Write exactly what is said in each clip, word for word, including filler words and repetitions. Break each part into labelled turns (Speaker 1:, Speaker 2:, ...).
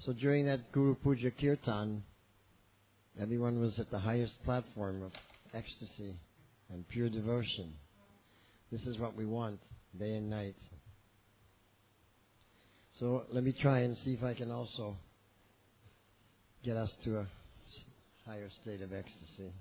Speaker 1: So during that Guru Puja Kirtan, everyone was at the highest platform of ecstasy and pure devotion. This is what we want, day and night. So let me try and see if I can also get us to a higher state of ecstasy.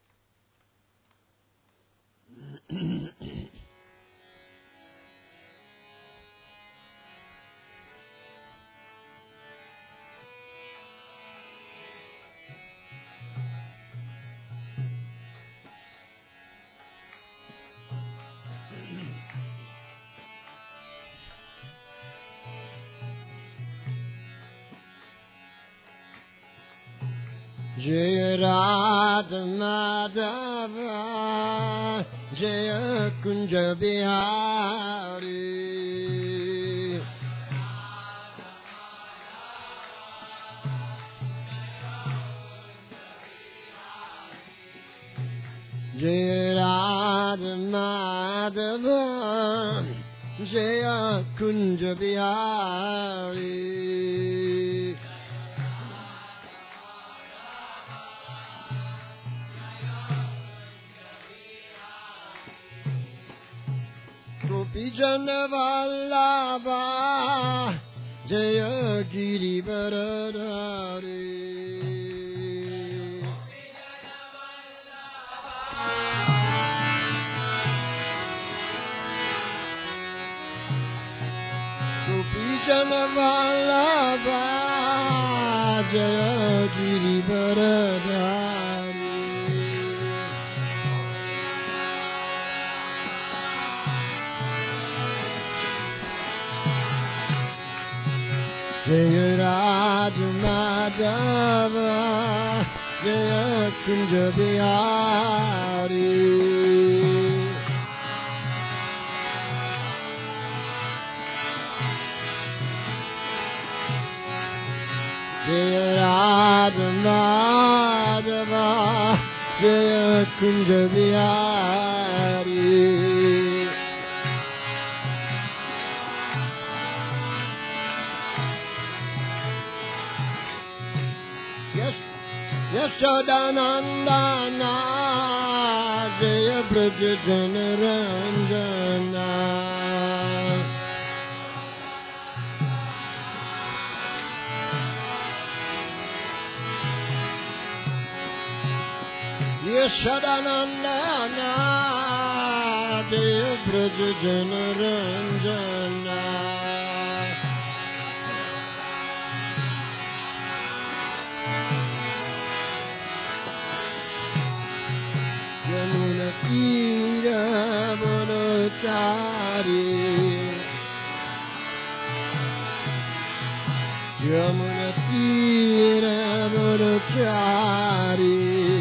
Speaker 1: Jaya Radha Madhava Jaya Kunja Bihari Jaya Radha Madhava Jaya Kunja Bihari Gopijana Vallabha Jaya Giri Varadhari Gopijana Vallabha Jaya Giri Varadhari Jaya Radha Madhava Jaya Kunja Bihari Jaya Radha Madhava Jaya Kunja Bihari Yashodanandana Jaya Braja Janaranjana Yashodanandana Jaya Braja Janaranjana Yamuna Tira Bonachari Yamuna Tira Bonachari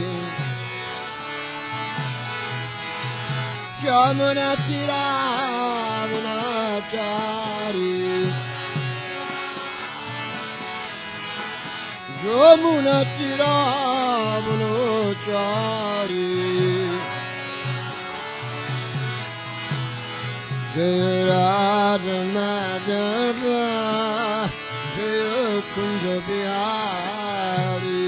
Speaker 1: Yamuna Tira Bonachari Yamuna Tira Bonachari Jaya Radha Madhava Jaya Kunja Bihari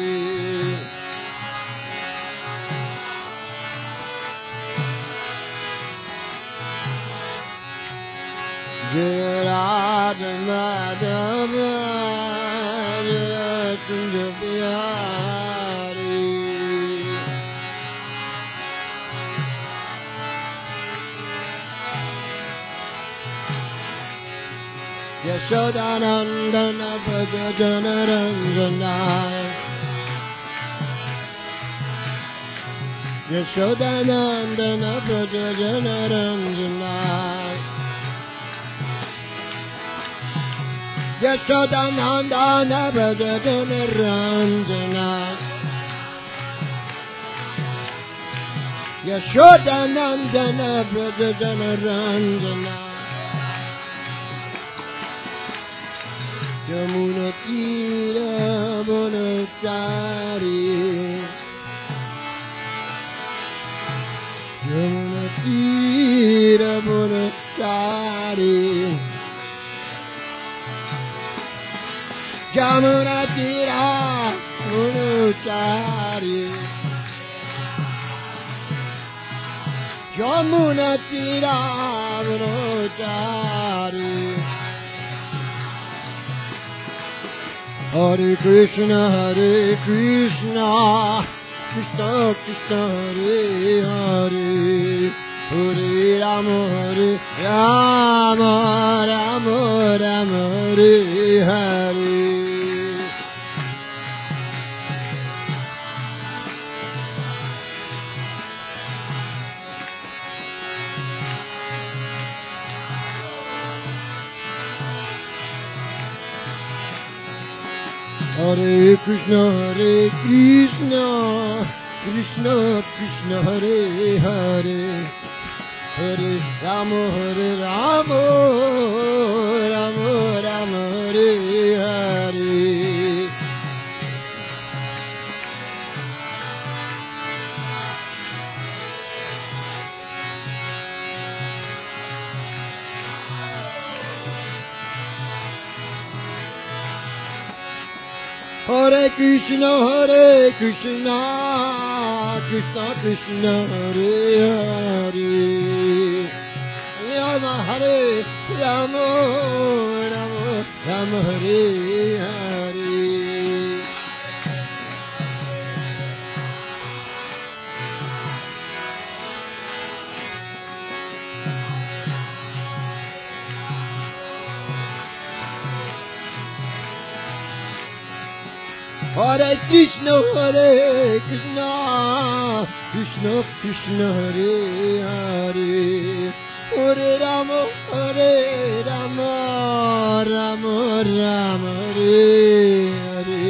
Speaker 1: Jaya Radha Madhava Jaya Kunja Bihari Yashodanandana Braja Janaranjana Yashodanandana Braja Janaranjana Yashodanandana Braja Janaranjana Yashodanandana Braja Janaranjana Yamuna Tira Bonachari Yamuna Tira Bonachari Jamuna Tira Munutari Jamuna Tira Munutari Hare Krishna Hare Krishna Krishna Krishna Hare Hare Hare Rama Hare Rama Rama Rama Hare Hare Hare Krishna Hare Krishna Krishna Krishna Hare Hare Hare Rama Hare Rama Rama Rama Hare Hare Hare Krishna, Hare Krishna, Krishna Krishna, Hare Hare, Rama Hare, Rama Rama, Rama Hare Hare. Hare Krishna, Hare Krishna, Krishna Krishna, Hare Hare, Hare Rama, Hare Rama, Rama Rama, Hare Hare.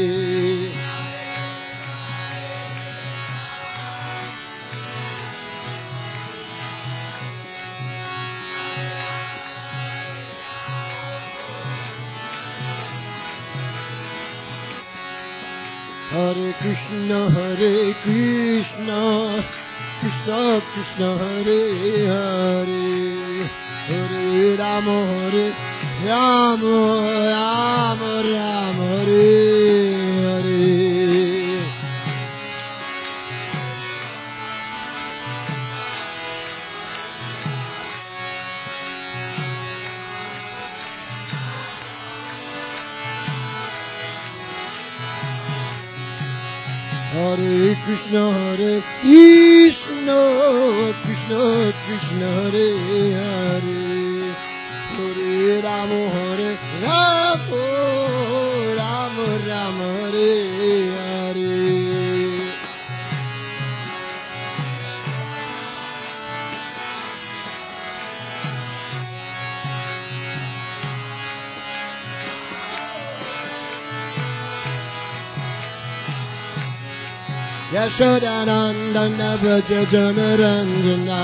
Speaker 1: Hare Krishna, Hare Krishna, Krishna Krishna, Hare Hare, Hare Rama, Hare Rama, Rama Rama, Hare Hare. Hare Krishna, Hare Krishna, Krishna Krishna, Hare Hare, Hare Rama, Hare Rama, Rama Rama, Hare Hare. Yashodanandana Braja Janaranjana,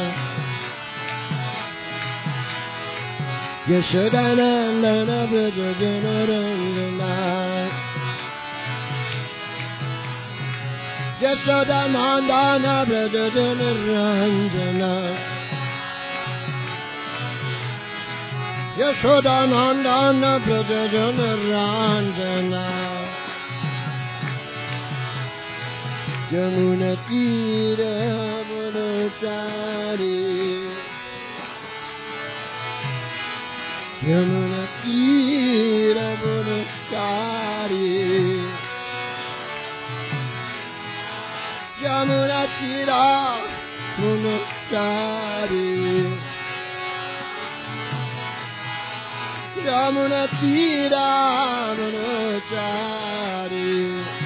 Speaker 1: Yashodanandana Braja Janaranjana, Yashodanandana Braja Janaranjana, Yashodanandana Braja Janaranjana. Jamuna Tira Munutari, Jamuna Tira Munutari, Jamuna Tira Munutari, Jamuna Tira Munutari.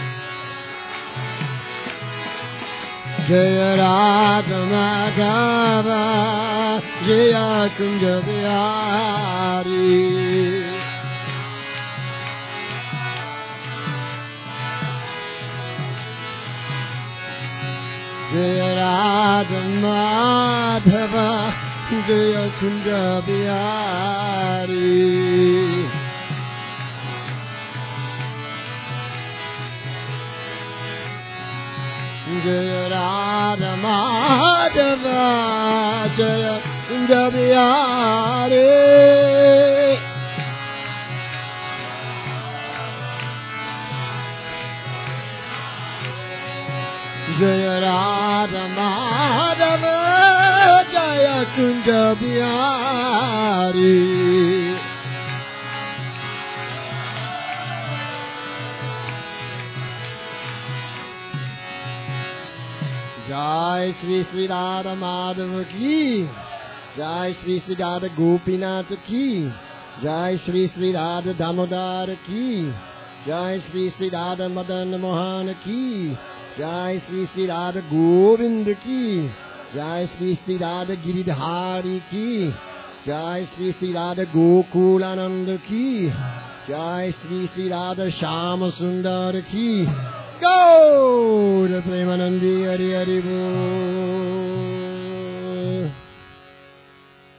Speaker 1: Jaya Radha Madhava, Jaya Kunja Bihari, Jaya Radha Madhava, Jaya Kunja Bihari. Jaya Radha Madhava, Jaya Kunja Bihari, जय राधा माधव जय कुंज बिहारी जय श्री श्री राधा माधव की जय श्री श्री राधा गोपीनाथ की जय श्री श्री राधा दामोदर की जय श्री श्री राधा मदन मोहन की जय श्री श्री राधा गोविंद की जय श्री श्री राधा गिरिधारी की जय श्री श्री राधा गोकुलानंद की जय श्री श्री राधा श्याम सुंदर की गौर प्रेमानंदी हरि हरि बोल।